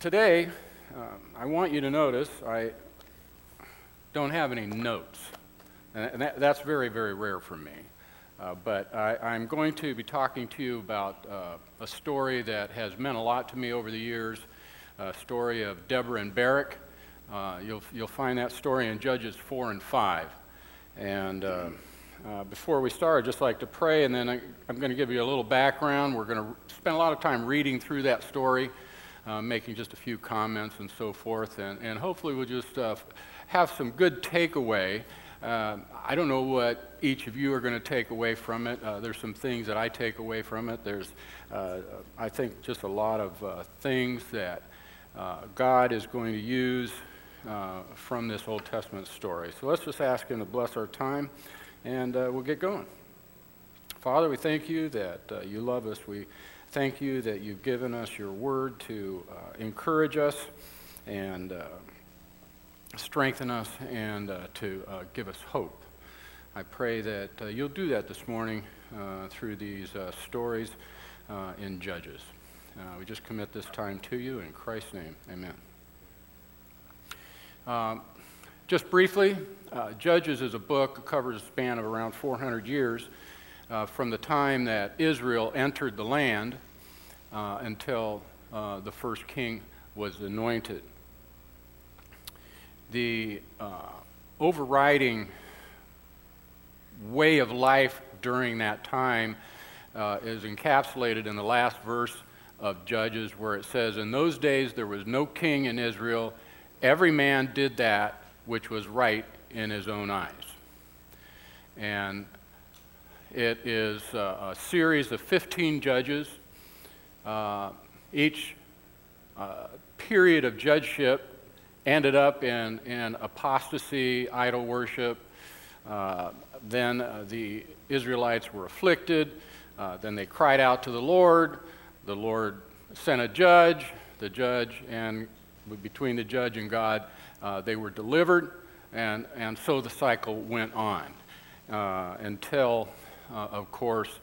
Today, I want you to notice I don't have any notes, and that's very, very rare for me. But I'm going to be talking to you about a story that has meant a lot to me over the years, a story of Deborah and Barak. You'll find that story in Judges 4 and 5. And before we start, I'd just like to pray, and then I'm going to give you a little background. We're going to spend a lot of time reading through that story, making just a few comments and so forth, and hopefully we'll just have some good takeaway. I don't know what each of you are going to take away from it. There's some things that I take away from it. There's, I think, just a lot of things that God is going to use from this Old Testament story. So let's just ask Him to bless our time, and we'll get going. Father, we thank you that you love us. We thank you that you've given us your word to encourage us and strengthen us and to give us hope. I pray that you'll do that this morning through these stories in Judges. We just commit this time to you in Christ's name. Amen. Just briefly, Judges is a book that covers a span of around 400 years from the time that Israel entered the land until the first king was anointed. The overriding way of life during that time is encapsulated in the last verse of Judges, where it says, "In those days there was no king in Israel. Every man did that which was right in his own eyes." And it is a series of 15 judges. Each period of judgeship ended up in apostasy, idol worship. Then the Israelites were afflicted. Then they cried out to the Lord. The Lord sent a judge. The judge, and between the judge and God, they were delivered. And so the cycle went on until, of course,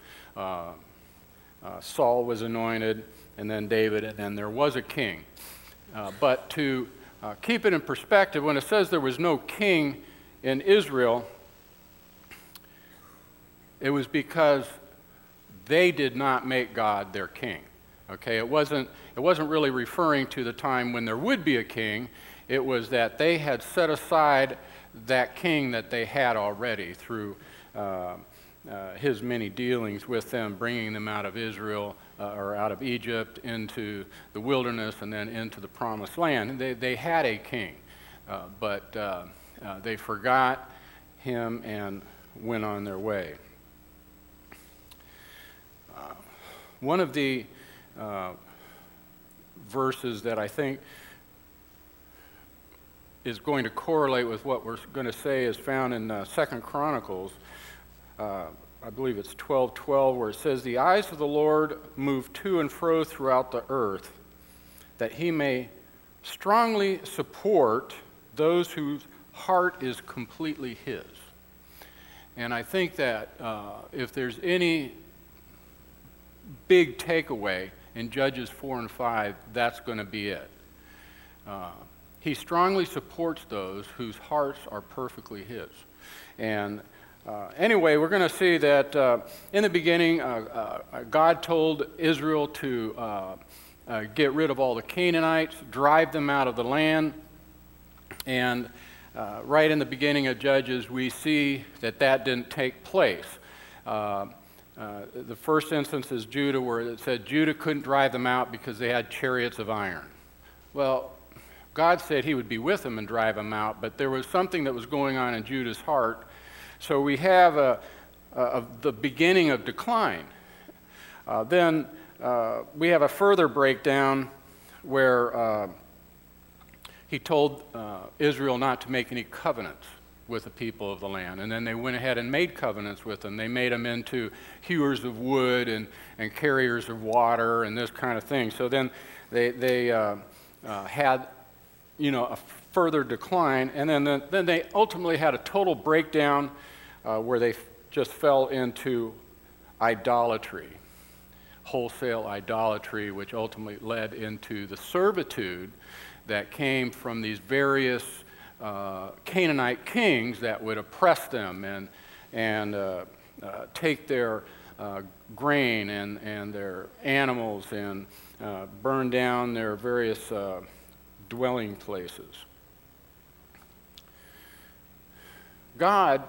Saul was anointed, and then David, and then there was a king. But to keep it in perspective, when it says there was no king in Israel, it was because they did not make God their king. Okay, it wasn't really referring to the time when there would be a king. It was that they had set aside that king that they had already through his many dealings with them, bringing them out of Israel or out of Egypt into the wilderness and then into the promised land. They had a king, but they forgot him and went on their way. One of the verses that I think is going to correlate with what we're going to say is found in 2 Chronicles. I believe it's 12:12, where it says, "The eyes of the Lord move to and fro throughout the earth, that he may strongly support those whose heart is completely his." And I think that if there's any big takeaway in Judges 4 and 5, that's going to be it. He strongly supports those whose hearts are perfectly his. And anyway, we're going to see that in the beginning, God told Israel to get rid of all the Canaanites, drive them out of the land. And right in the beginning of Judges, we see that didn't take place. The first instance is Judah, where it said Judah couldn't drive them out because they had chariots of iron. Well, God said he would be with them and drive them out, but there was something that was going on in Judah's heart. So we have the beginning of decline. Then we have a further breakdown where he told Israel not to make any covenants with the people of the land. And then they went ahead and made covenants with them. They made them into hewers of wood and carriers of water and this kind of thing. So then they had, a further decline. And then they ultimately had a total breakdown where they just fell into idolatry. wholesale idolatry, which ultimately led into the servitude that came from these various Canaanite kings that would oppress them and take their grain and their animals and burn down their various dwelling places. God,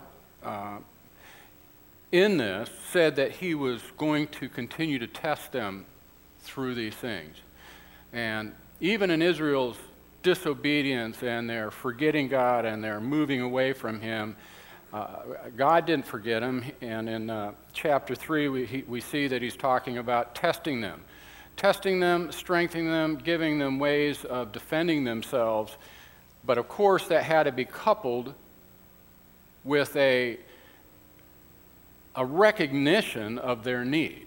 in this, said that he was going to continue to test them through these things. And even in Israel's disobedience and their forgetting God and their moving away from him, God didn't forget them. And in chapter 3, we see that he's talking about testing them, strengthening them, giving them ways of defending themselves. But of course, that had to be coupled with a recognition of their need.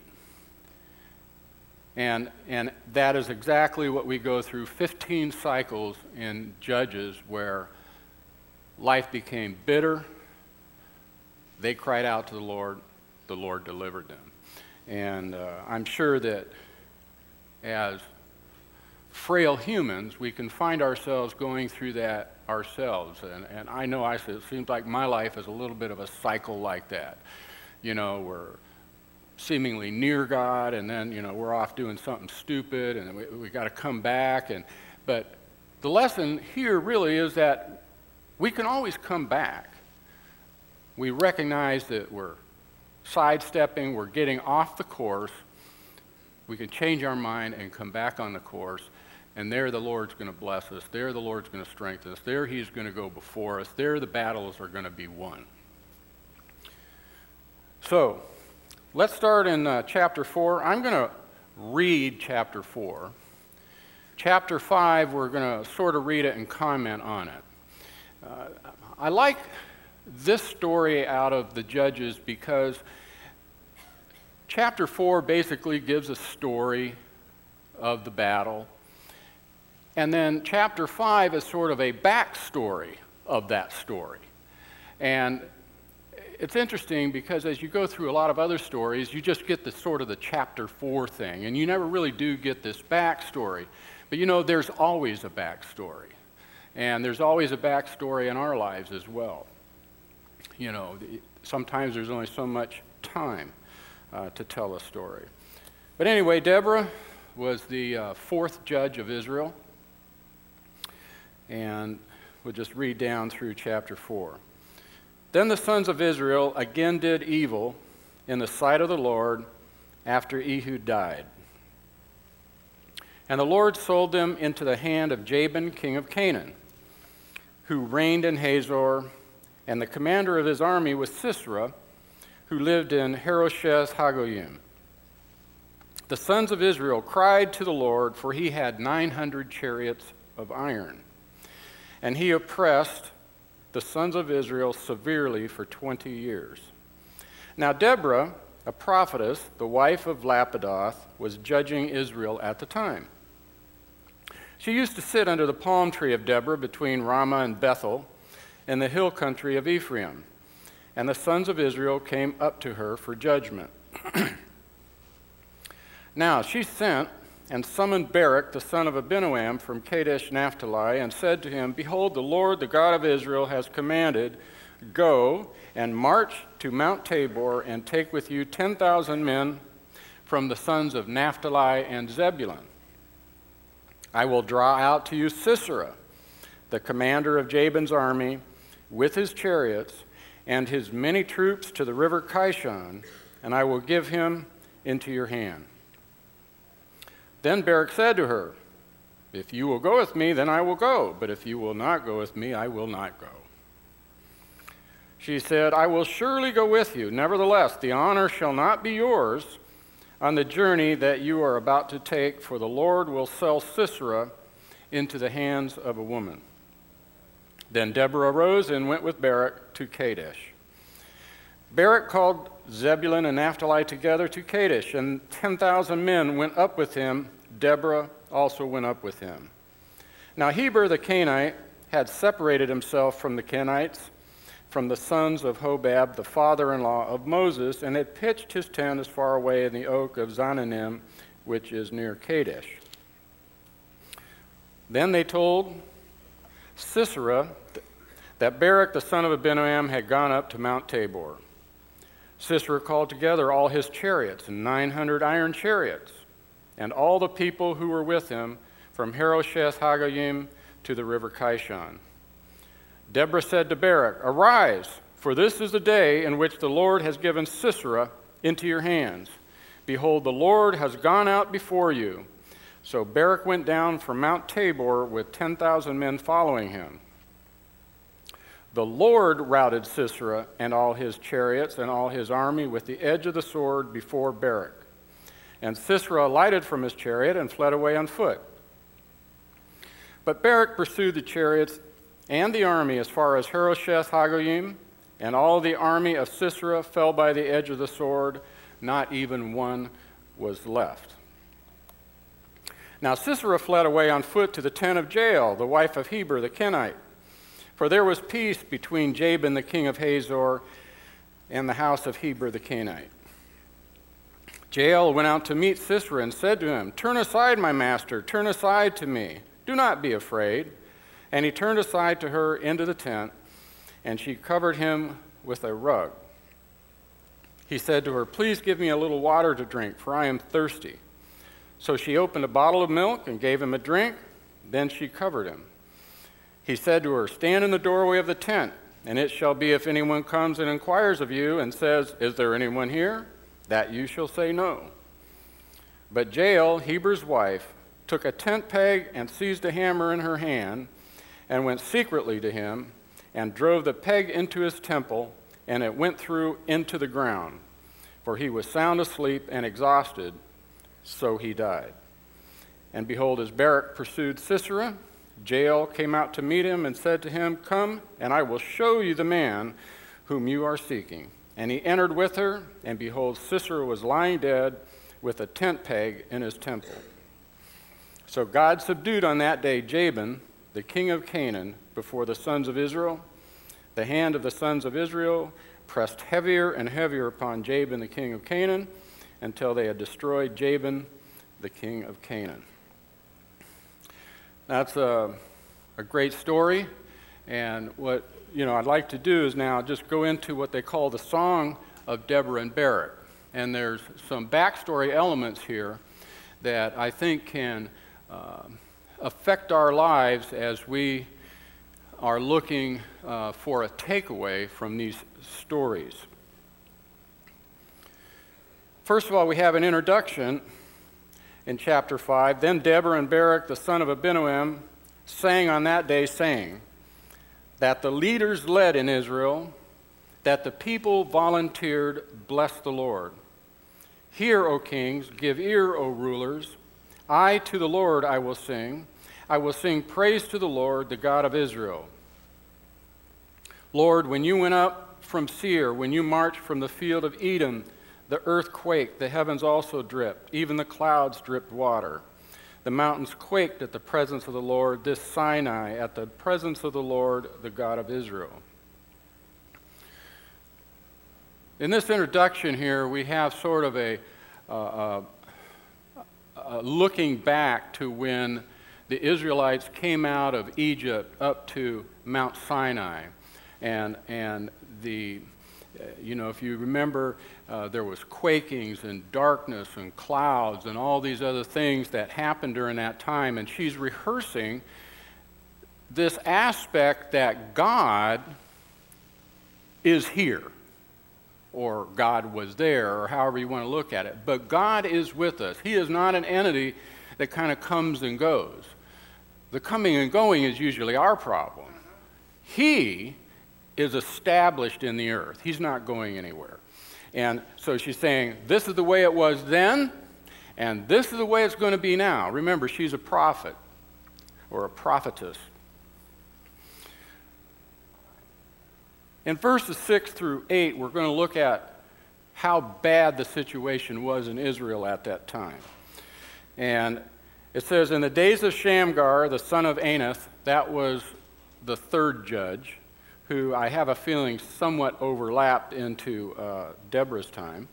And that is exactly what we go through 15 cycles in Judges, where life became bitter. They cried out to the Lord delivered them. And I'm sure that as frail humans, we can find ourselves going through that ourselves. And I know it seems like my life is a little bit of a cycle like that. You know, we're seemingly near God, and then, you know, we're off doing something stupid, and we got to come back. But the lesson here really is that we can always come back. We recognize that we're sidestepping, we're getting off the course. We can change our mind and come back on the course, and there the Lord's going to bless us. There the Lord's going to strengthen us. There he's going to go before us. There the battles are going to be won. So, let's start in chapter 4. I'm going to read chapter 4. Chapter 5, we're going to sort of read it and comment on it. I like this story out of the Judges because chapter 4 basically gives a story of the battle. And then chapter 5 is sort of a backstory of that story. And it's interesting because as you go through a lot of other stories, you just get the sort of the chapter 4 thing, and you never really do get this backstory. But you know, there's always a backstory. And there's always a backstory in our lives as well. You know, sometimes there's only so much time to tell a story. But anyway, Deborah was the fourth judge of Israel. And we'll just read down through chapter 4. Then the sons of Israel again did evil in the sight of the Lord after Ehud died. And the Lord sold them into the hand of Jabin, king of Canaan, who reigned in Hazor, and the commander of his army was Sisera, who lived in Harosheth Hagoyim. The sons of Israel cried to the Lord, for he had 900 chariots of iron. And he oppressed the sons of Israel severely for 20 years. Now Deborah, a prophetess, the wife of Lapidoth, was judging Israel at the time. She used to sit under the palm tree of Deborah between Ramah and Bethel in the hill country of Ephraim. And the sons of Israel came up to her for judgment. Now she sent and summoned Barak, the son of Abinoam, from Kadesh Naphtali, and said to him, Behold, the Lord, the God of Israel, has commanded, Go and march to Mount Tabor and take with you 10,000 men from the sons of Naphtali and Zebulun. I will draw out to you Sisera, the commander of Jabin's army, with his chariots and his many troops to the river Kishon, and I will give him into your hand. Then Barak said to her, If you will go with me, then I will go, but if you will not go with me, I will not go. She said, I will surely go with you. Nevertheless, the honor shall not be yours on the journey that you are about to take, for the Lord will sell Sisera into the hands of a woman. Then Deborah arose and went with Barak to Kadesh. Barak called Zebulun and Naphtali together to Kadesh, and 10,000 men went up with him. Deborah also went up with him. Now Heber the Kenite had separated himself from the Kenites from the sons of Hobab, the father-in-law of Moses, and had pitched his tent as far away in the oak of Zananim, which is near Kadesh. Then they told Sisera that Barak the son of Abinoam had gone up to Mount Tabor. Sisera called together all his chariots and 900 iron chariots, and all the people who were with him from Harosheth Hagoyim to the river Kishon. Deborah said to Barak, "Arise, for this is the day in which the Lord has given Sisera into your hands. Behold, the Lord has gone out before you." So Barak went down from Mount Tabor with 10,000 men following him. The Lord routed Sisera and all his chariots and all his army with the edge of the sword before Barak. And Sisera alighted from his chariot and fled away on foot. But Barak pursued the chariots and the army as far as Harosheth Hagoyim, and all the army of Sisera fell by the edge of the sword. Not even one was left. Now Sisera fled away on foot to the tent of Jael, the wife of Heber the Kenite. For there was peace between Jabin the king of Hazor and the house of Heber the Kenite. Jael went out to meet Sisera and said to him, "Turn aside, my master, turn aside to me. Do not be afraid." And he turned aside to her into the tent, and she covered him with a rug. He said to her, "Please give me a little water to drink, for I am thirsty." So she opened a bottle of milk and gave him a drink. Then she covered him. He said to her, "Stand in the doorway of the tent, and it shall be if anyone comes and inquires of you and says, 'Is there anyone here?' that you shall say no." But Jael, Heber's wife, took a tent peg and seized a hammer in her hand and went secretly to him and drove the peg into his temple, and it went through into the ground. For he was sound asleep and exhausted, so he died. And behold, as Barak pursued Sisera, Jael came out to meet him and said to him, "Come, and I will show you the man whom you are seeking." And he entered with her, and behold, Sisera was lying dead with a tent peg in his temple. So God subdued on that day Jabin, the king of Canaan, before the sons of Israel. The hand of the sons of Israel pressed heavier and heavier upon Jabin, the king of Canaan, until they had destroyed Jabin, the king of Canaan. That's a great story, and what I'd like to do is now just go into what they call the Song of Deborah and Barak. And there's some backstory elements here that I think can affect our lives as we are looking for a takeaway from these stories. First of all, we have an introduction in chapter 5. Then Deborah and Barak, the son of Abinoam, sang on that day, saying, that the leaders led in Israel, that the people volunteered, bless the Lord. Hear, O kings, give ear, O rulers. I to the Lord I will sing. I will sing praise to the Lord, the God of Israel. Lord, when you went up from Seir, when you marched from the field of Edom, the earth quaked, the heavens also dripped, even the clouds dripped water. The mountains quaked at the presence of the Lord, this Sinai at the presence of the Lord, the God of Israel. In this introduction here, we have sort of a looking back to when the Israelites came out of Egypt up to Mount Sinai. And the if you remember, there was quakings and darkness and clouds and all these other things that happened during that time. And she's rehearsing this aspect that God is here, or God was there, or however you want to look at it. But God is with us. He is not an entity that kind of comes and goes. The coming and going is usually our problem. He is established in the earth. He's not going anywhere. And so she's saying, this is the way it was then, and this is the way it's going to be now. Remember, she's a prophet, or a prophetess. In verses 6 through 8, we're going to look at how bad the situation was in Israel at that time. And it says, in the days of Shamgar, the son of Anath, that was the third judge, who I have a feeling somewhat overlapped into Deborah's time.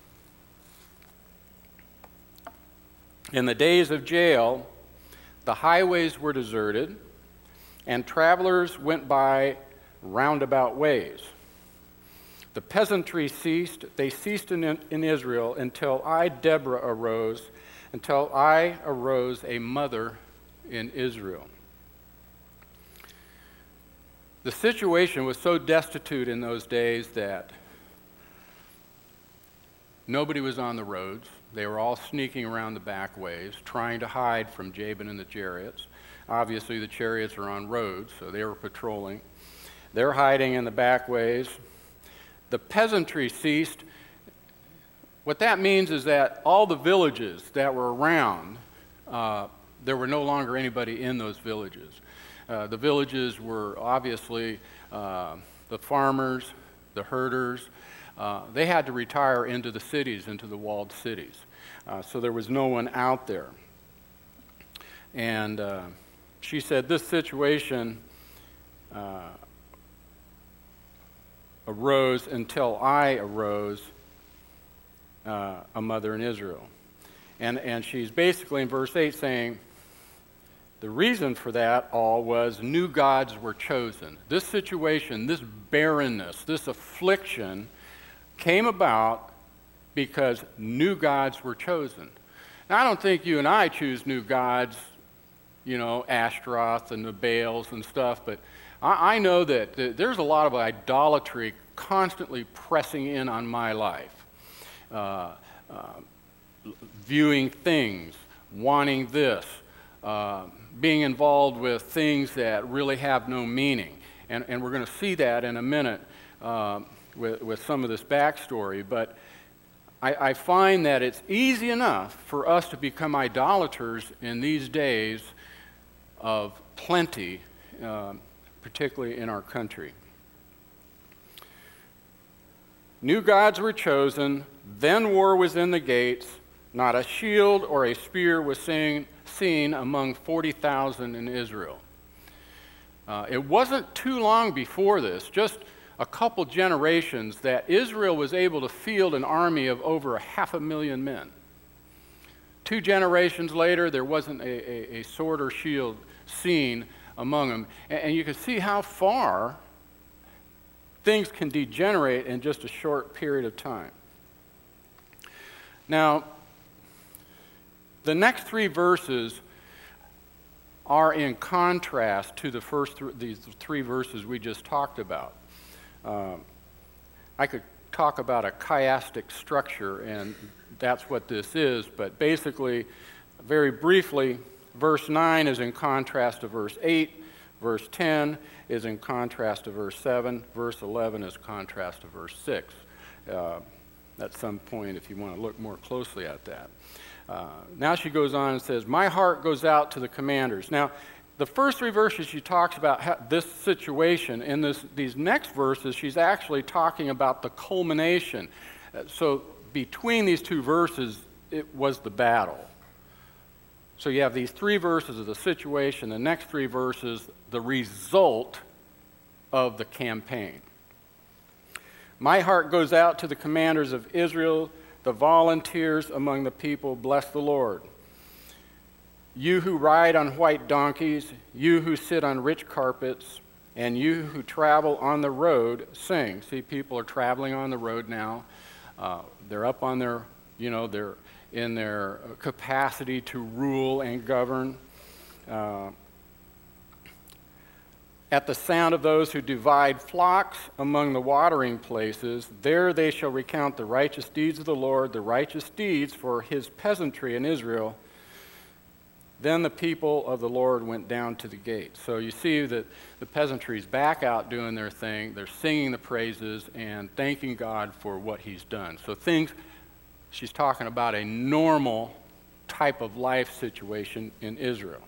In the days of Jael, the highways were deserted, and travelers went by roundabout ways. The peasantry ceased. They ceased in Israel until I, Deborah, arose, until I arose a mother in Israel. The situation was so destitute in those days that nobody was on the roads. They were all sneaking around the back ways, trying to hide from Jabin and the chariots. Obviously, the chariots are on roads, so they were patrolling. They're hiding in the back ways. The peasantry ceased. What that means is that all the villages that were around, there were no longer anybody in those villages. The villages were obviously the farmers, the herders. They had to retire into the cities, into the walled cities. So there was no one out there. And she said this situation arose until I arose a mother in Israel. And she's basically in verse 8 saying, the reason for that all was new gods were chosen. This situation, this barrenness, this affliction came about because new gods were chosen. Now, I don't think you and I choose new gods, you know, Ashtaroth and the Baals and stuff, but I know that there's a lot of idolatry constantly pressing in on my life. Viewing things, wanting this, being involved with things that really have no meaning. And we're going to see that in a minute with some of this backstory. But I find that it's easy enough for us to become idolaters in these days of plenty, particularly in our country. New gods were chosen, then war was in the gates, not a shield or a spear was seen among 40,000 in Israel. It wasn't too long before this, just a couple generations, that Israel was able to field an army of over 500,000 men. 2 generations later, there wasn't a sword or shield seen among them. And you can see how far things can degenerate in just a short period of time. Now, the next 3 verses are in contrast to the first these 3 verses we just talked about. I could talk about a chiastic structure, and that's what this is, but basically, very briefly, verse 9 is in contrast to verse 8, verse 10 is in contrast to verse 7, verse 11 is contrast to verse 6. At some point, if you want to look more closely at that. Now she goes on and says, my heart goes out to the commanders. Now, the first 3 verses she talks about this situation. In these next verses, she's actually talking about the culmination. So between these 2 verses, it was the battle. So you have these 3 verses of the situation, the next 3 verses, the result of the campaign. My heart goes out to the commanders of Israel, the volunteers among the people, bless the Lord. You who ride on white donkeys, you who sit on rich carpets, and you who travel on the road, sing. See, people are traveling on the road now. They're up on their, they're in their capacity to rule and govern. At the sound of those who divide flocks among the watering places, there they shall recount the righteous deeds of the Lord, the righteous deeds for his peasantry in Israel. Then the people of the Lord went down to the gate. So you see that the peasantry's back out doing their thing. They're singing the praises and thanking God for what he's done. So she's talking about a normal type of life situation in Israel.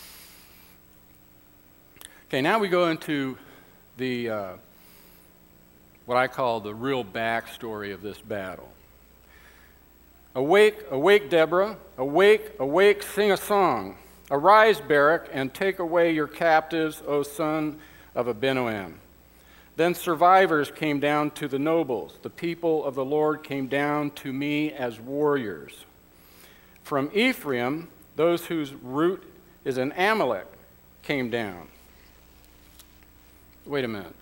Okay, now we go into the what I call the real backstory of this battle. Awake, awake, Deborah, awake, awake, sing a song. Arise, Barak, and take away your captives, O son of Abinoam. Then survivors came down to the nobles. The people of the Lord came down to me as warriors. From Ephraim, those whose root is in Amalek came down. Wait a minute.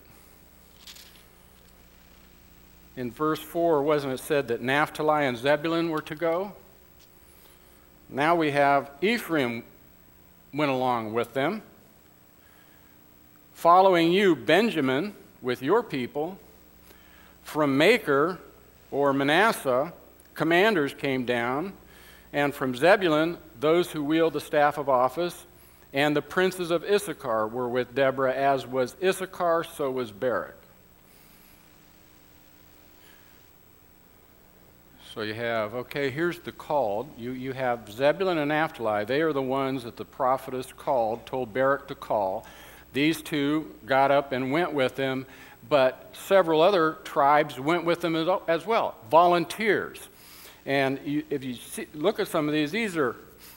In verse 4, wasn't it said that Naphtali and Zebulun were to go? Now we have Ephraim went along with them. Following you, Benjamin, with your people. From Machir, or Manasseh, commanders came down. And from Zebulun, those who wield the staff of office. And the princes of Issachar were with Deborah, as was Issachar, so was Barak. So you have, okay, here's the called. You have Zebulun and Naphtali. They are the ones that the prophetess called, told Barak to call. These two got up and went with him, but several other tribes went with them as well, volunteers. And if you look at some of these are,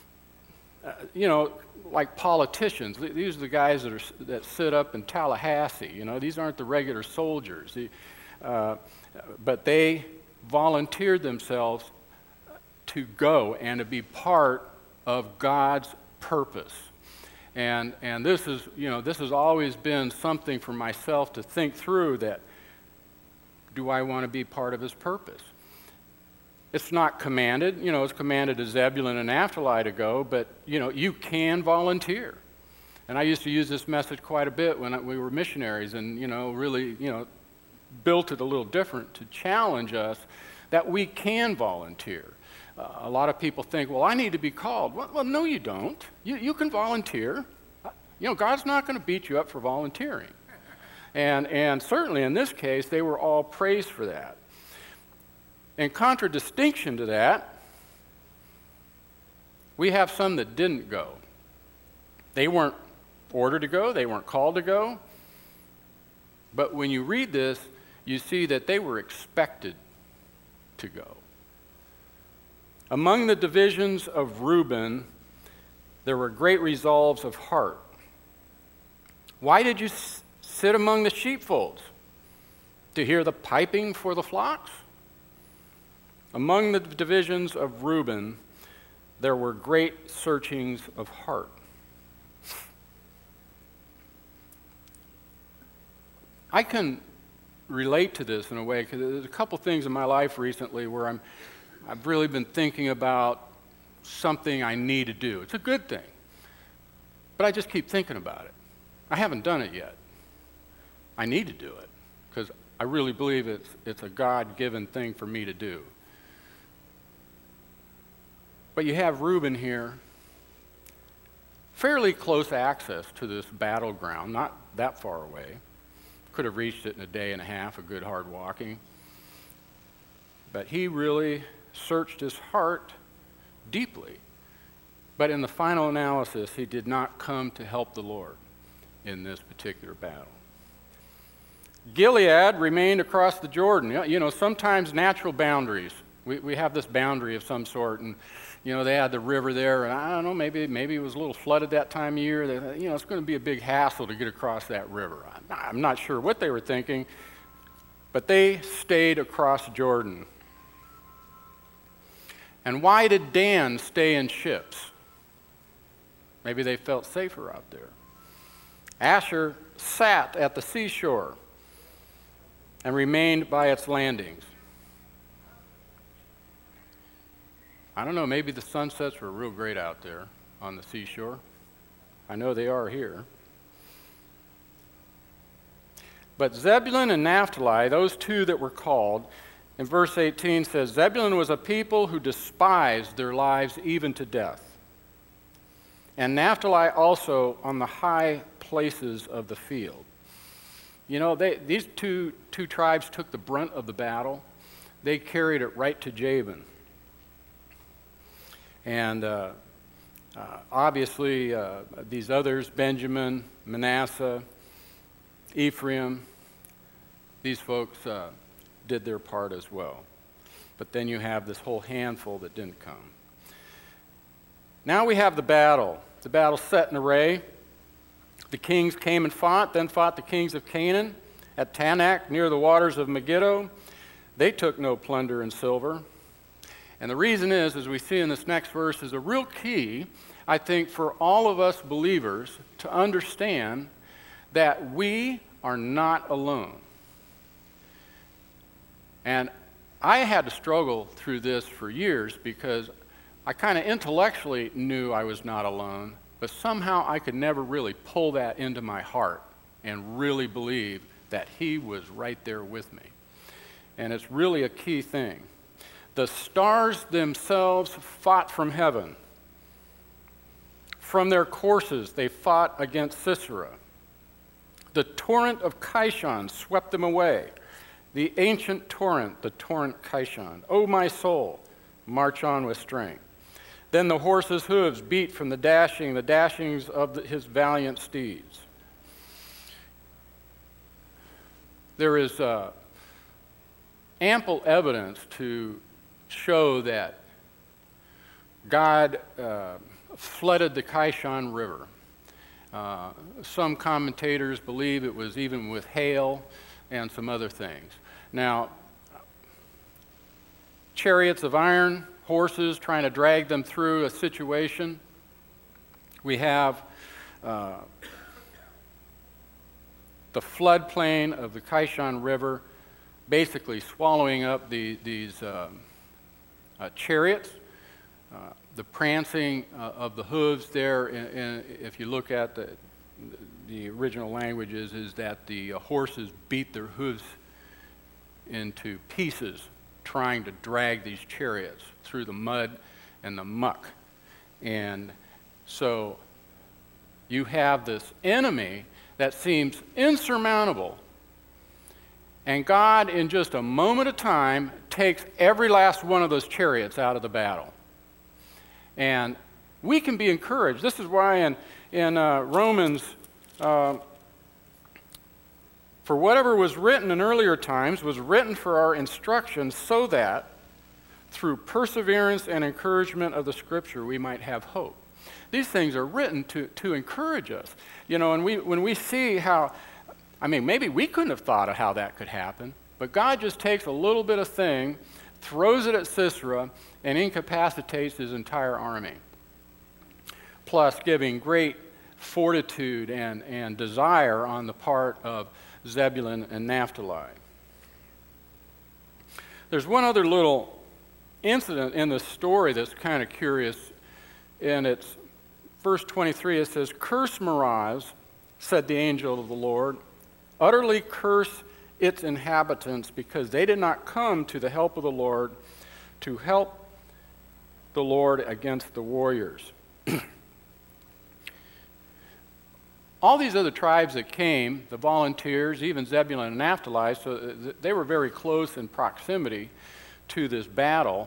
like politicians. These are the guys that sit up in Tallahassee. These aren't the regular soldiers. But they volunteered themselves to go and to be part of God's purpose. And this is, this has always been something for myself to think through, that do I want to be part of his purpose? It's not commanded, it's commanded to Zebulun and Naphtali to go, but, you can volunteer. And I used to use this message quite a bit when we were missionaries, and, really, built it a little different to challenge us that we can volunteer. A lot of people think, well, I need to be called. Well, no, you don't. You can volunteer. God's not going to beat you up for volunteering. And certainly in this case, they were all praised for that. In contradistinction to that, we have some that didn't go. They weren't ordered to go. They weren't called to go. But when you read this, you see that they were expected to go. Among the divisions of Reuben, there were great resolves of heart. Why did you sit among the sheepfolds? To hear the piping for the flocks? Among the divisions of Reuben, there were great searchings of heart. I can relate to this in a way, because there's a couple things in my life recently where I've really been thinking about something I need to do. It's a good thing, but I just keep thinking about it. I haven't done it yet. I need to do it, because I really believe it's a God-given thing for me to do. But you have Reuben here, fairly close access to this battleground, not that far away. Could have reached it in a day and a half of good hard walking. But he really searched his heart deeply. But in the final analysis, he did not come to help the Lord in this particular battle. Gilead remained across the Jordan. Sometimes natural boundaries. We have this boundary of some sort, and they had the river there, and I don't know, maybe it was a little flooded that time of year. It's going to be a big hassle to get across that river. I'm not sure what they were thinking, but they stayed across Jordan. And why did Dan stay in ships? Maybe they felt safer out there. Asher sat at the seashore and remained by its landings. I don't know, maybe the sunsets were real great out there on the seashore. I know they are here. But Zebulun and Naphtali, those two that were called, in verse 18 says, Zebulun was a people who despised their lives even to death. And Naphtali also on the high places of the field. These two tribes took the brunt of the battle. They carried it right to Jabin. And obviously, these others, Benjamin, Manasseh, Ephraim, these folks did their part as well. But then you have this whole handful that didn't come. Now we have the battle. The battle set in array. The kings came and fought, then fought the kings of Canaan At Tanakh, near the waters of Megiddo, they took no plunder and silver. And the reason is, as we see in this next verse, is a real key, I think, for all of us believers to understand that we are not alone. And I had to struggle through this for years because I kind of intellectually knew I was not alone, but somehow I could never really pull that into my heart and really believe that he was right there with me. And it's really a key thing. The stars themselves fought from heaven. From their courses, they fought against Sisera. The torrent of Kishon swept them away. The ancient torrent, the torrent Kishon. O my soul, march on with strength. Then the horse's hooves beat from the dashings of his valiant steeds. There is ample evidence to show that God flooded the Kishon River. Some commentators believe it was even with hail and some other things. Now, chariots of iron, horses trying to drag them through a situation. We have the floodplain of the Kishon River basically swallowing up these chariots, the prancing of the hooves there. If you look at the original languages, is that the horses beat their hooves into pieces trying to drag these chariots through the mud and the muck. And so you have this enemy that seems insurmountable, and God, in just a moment of time, takes every last one of those chariots out of the battle. And we can be encouraged. This is why in Romans, for whatever was written in earlier times was written for our instruction, so that through perseverance and encouragement of the Scripture we might have hope. These things are written to encourage us. You know, and when we see how, I mean, maybe we couldn't have thought of how that could happen, but God just takes a little bit of thing, throws it at Sisera, and incapacitates his entire army. Plus giving great fortitude and desire on the part of Zebulun and Naphtali. There's one other little incident in this story that's kind of curious, and it's verse 23. It says, "Curse Meroz, said the angel of the Lord, utterly curse its inhabitants, because they did not come to the help of the Lord, to help the Lord against the warriors." All these other tribes that came, the volunteers, even Zebulun and Naphtali, so they were very close in proximity to this battle.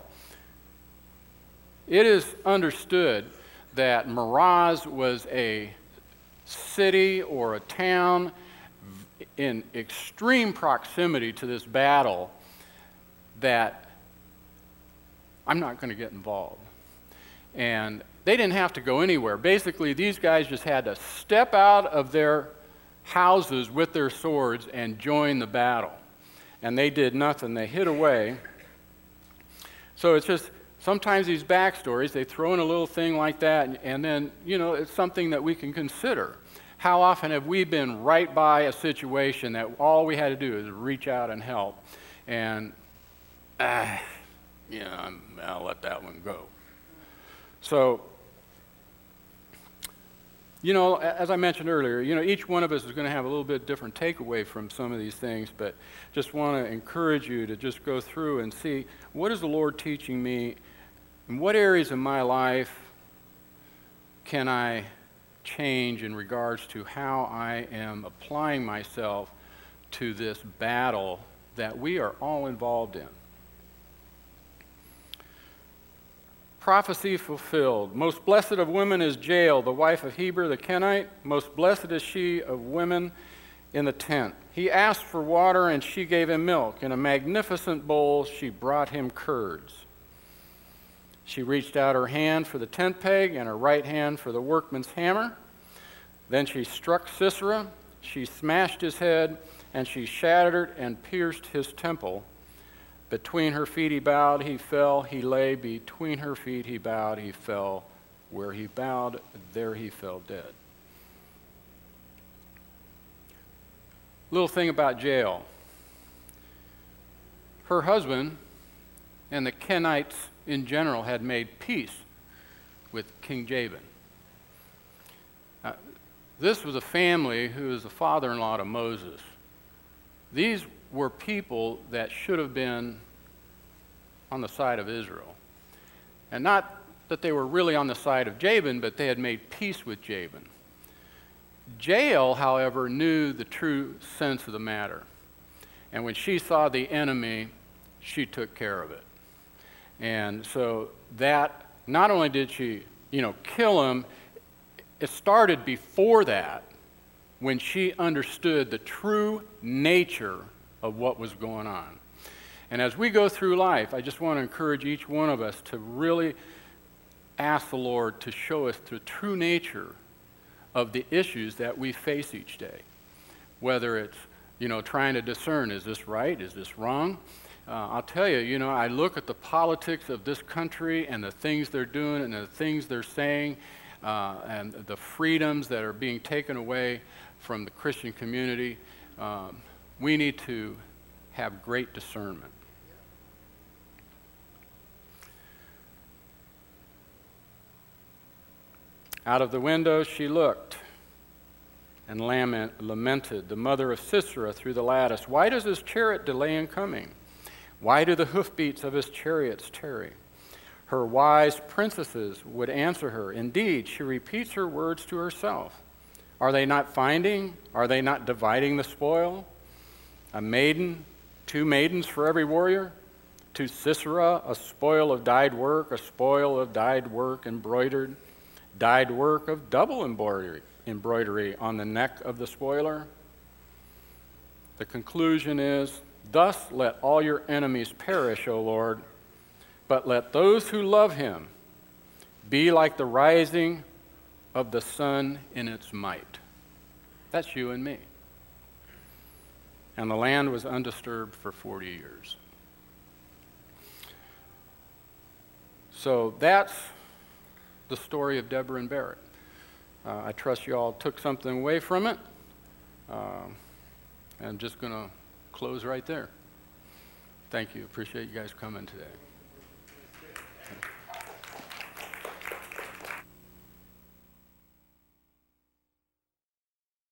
It is understood that Meroz was a city or a town in extreme proximity to this battle that I'm not going to get involved. And they didn't have to go anywhere. Basically, these guys just had to step out of their houses with their swords and join the battle. And they did nothing. They hid away. So it's just, sometimes these backstories, they throw in a little thing like that, and then, you know, it's something that we can consider. How often have we been right by a situation that all we had to do is reach out and help? And, I'll let that one go. So, you know, as I mentioned earlier, you know, each one of us is going to have a little bit different takeaway from some of these things, but just want to encourage you to just go through and see, what is the Lord teaching me? In what areas of my life can I change in regards to how I am applying myself to this battle that we are all involved in? Prophecy fulfilled. Most blessed of women is Jael, the wife of Heber the Kenite. Most blessed is she of women in the tent. He asked for water, and she gave him milk. In a magnificent bowl, she brought him curds. She reached out her hand for the tent peg and her right hand for the workman's hammer. Then she struck Sisera. She smashed his head and she shattered and pierced his temple. Between her feet he bowed, he fell, he lay. Between her feet he bowed, he fell. Where he bowed, there he fell dead. Little thing about Jael. Her husband and the Kenites in general had made peace with King Jabin. This was a family who was the father-in-law to Moses. These were people that should have been on the side of Israel. And not that they were really on the side of Jabin, but they had made peace with Jabin. Jael, however, knew the true sense of the matter. And when she saw the enemy, she took care of it. And so that, not only did she, kill him, it started before that when she understood the true nature of what was going on. And as we go through life, I just want to encourage each one of us to really ask the Lord to show us the true nature of the issues that we face each day. Whether it's, trying to discern, is this right, is this wrong? I'll tell you, I look at the politics of this country and the things they're doing and the things they're saying, and the freedoms that are being taken away from the Christian community. We need to have great discernment. Out of the window she looked and lamented, the mother of Sisera, through the lattice. Why does his chariot delay in coming? Why do the hoofbeats of his chariots tarry? Her wise princesses would answer her. Indeed, she repeats her words to herself. Are they not finding? Are they not dividing the spoil? A maiden, 2 maidens for every warrior? To Sisera, a spoil of dyed work, a spoil of dyed work embroidered, dyed work of double embroidery on the neck of the spoiler. The conclusion is, thus let all your enemies perish, O Lord, but let those who love him be like the rising of the sun in its might. That's you and me. And the land was undisturbed for 40 years. So that's the story of Deborah and Barak. I trust you all took something away from it. I'm just going to close right there. Thank you. Appreciate you guys coming today.